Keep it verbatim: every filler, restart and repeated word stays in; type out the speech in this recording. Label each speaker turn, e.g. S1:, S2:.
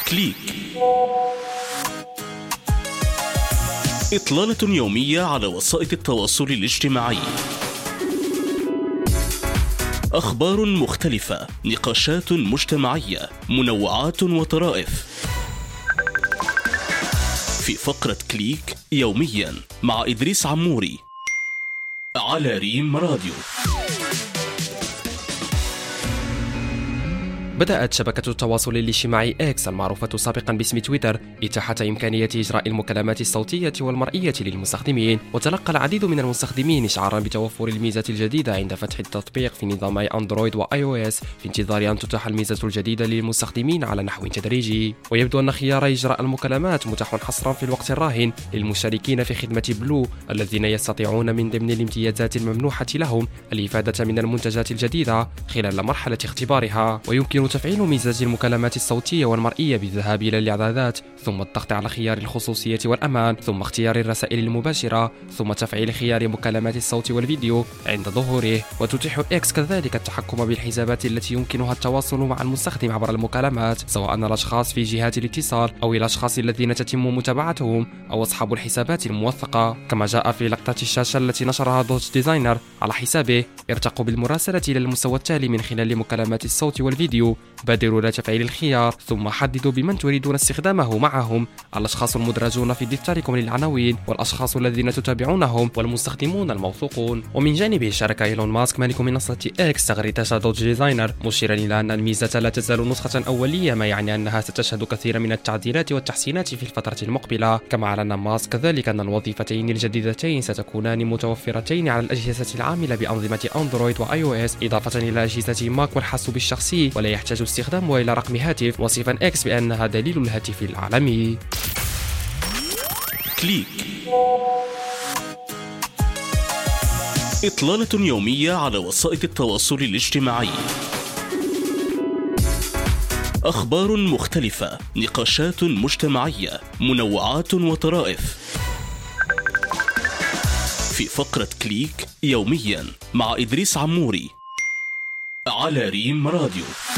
S1: كليك، إطلالة يومية على وسائل التواصل الاجتماعي. أخبار مختلفة، نقاشات مجتمعية، منوعات وطرائف. في فقرة كليك يوميا مع إدريس عموري على ريم راديو.
S2: بدأت شبكة التواصل الاجتماعي إكس المعروفة سابقا باسم تويتر إتاحة إمكانية إجراء المكالمات الصوتية والمرئية للمستخدمين، وتلقى العديد من المستخدمين إشعارا بتوفر الميزة الجديدة عند فتح التطبيق في نظامي أندرويد وآي أو إس، في انتظار أن تتاح الميزة الجديدة للمستخدمين على نحو تدريجي. ويبدو أن خيار إجراء المكالمات متاح حصرا في الوقت الراهن للمشتركين في خدمة بلو، الذين يستطيعون من ضمن الامتيازات الممنوحة لهم الإفادة من المنتجات الجديدة خلال مرحلة اختبارها. ويمكن تفعيل ميزة المكالمات الصوتية والمرئية بالذهاب إلى الإعدادات، ثم الضغط على خيار الخصوصية والأمان، ثم اختيار الرسائل المباشرة، ثم تفعيل خيار مكالمات الصوت والفيديو عند ظهوره. وتتيح إكس كذلك التحكم بالحسابات التي يمكنها التواصل مع المستخدم عبر المكالمات، سواء الأشخاص في جهات الاتصال أو الأشخاص الذين تتم متابعتهم أو أصحاب الحسابات الموثقة. كما جاء في لقطة الشاشة التي نشرها دوج ديزاينر على حسابه: ارتقوا بالمراسلة إلى المستوى التالي من خلال مكالمات الصوت والفيديو، بادروا إلى تفعيل الخيار، ثم حددوا بمن تريدون استخدامه معهم: الأشخاص المدرجون في دفتركم للعناوين، والأشخاص الذين تتابعونهم، والمستخدمون الموثوقون. ومن جانبه شارك إيلون ماسك مالك منصة إكس تغريدة دوج ديزاينر، مشيرا إلى أن الميزة لا تزال نسخة أولية، ما يعني أنها ستشهد كثيرا من التعديلات والتحسينات في الفترة المقبلة. كما أعلن ماسك كذلك أن الوظيفتين الجديدتين ستكونان متوفرتين على الأجهزة العاملة بأنظمة أندرويد وآي أو إس، إضافة إلى أجهزة ماك والحاسوب الشخصي، ولا يحتاج استخدامها إلى رقم هاتف، وصفا إكس بأنها دليل الهاتف العالمي.
S1: كليك، إطلالة يومية على وسائل التواصل الاجتماعي. أخبار مختلفة، نقاشات مجتمعية، منوعات وطرائف. في فقرة كليك يوميا مع إدريس عموري على ريم راديو.